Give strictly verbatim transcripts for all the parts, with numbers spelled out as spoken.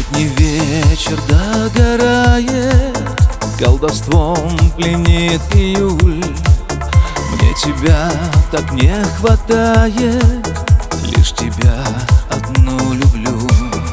Летний вечер догорает, колдовством пленит июль. Мне тебя так не хватает, лишь тебя одну люблю.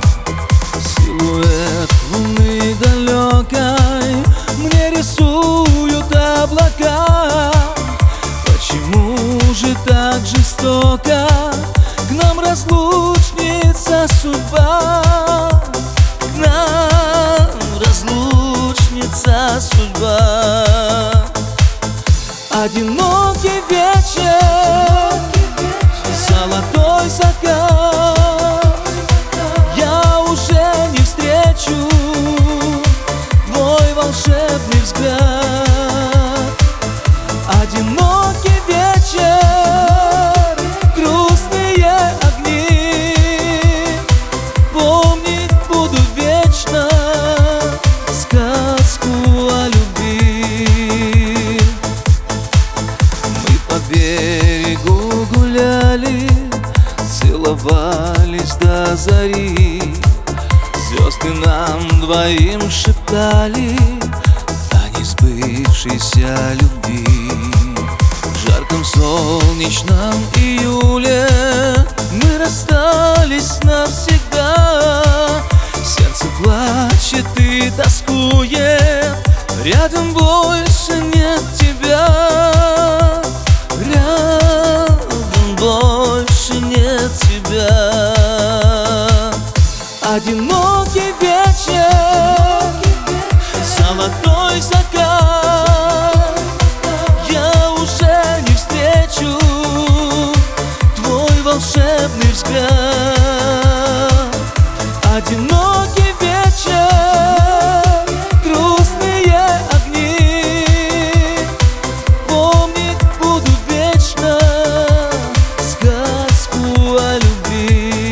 Силуэт луны далекой мне рисуют облака. Почему же так жестоко к нам разлучница судьба? К нам разлучница судьба. Одинокий вечер, золотой закат, я уже не встречу твой волшебный взгляд. Одинокий вечер, грустные огни, помнить буду вечно сказку о любви. Мы по берегу гуляли, целовались до зари. Звезды нам двоим шептали о несбывшейся любви. В жарком солнечном июле мы расстались навсегда. Сердце плачет и тоскует, рядом больше нет тебя. Рядом больше нет тебя. Одинокий вечер, золотой закат, я уже не встречу твой волшебный взгляд. Одинокий вечер, грустные огни, помнить буду вечно сказку о любви.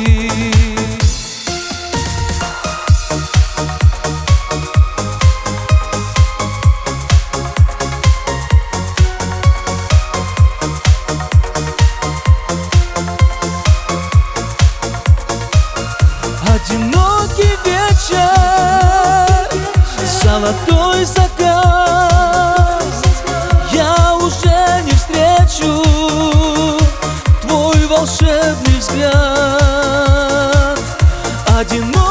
Одинокий вечер, золотой закат, я уже не встречу твой волшебный взгляд. Одинокий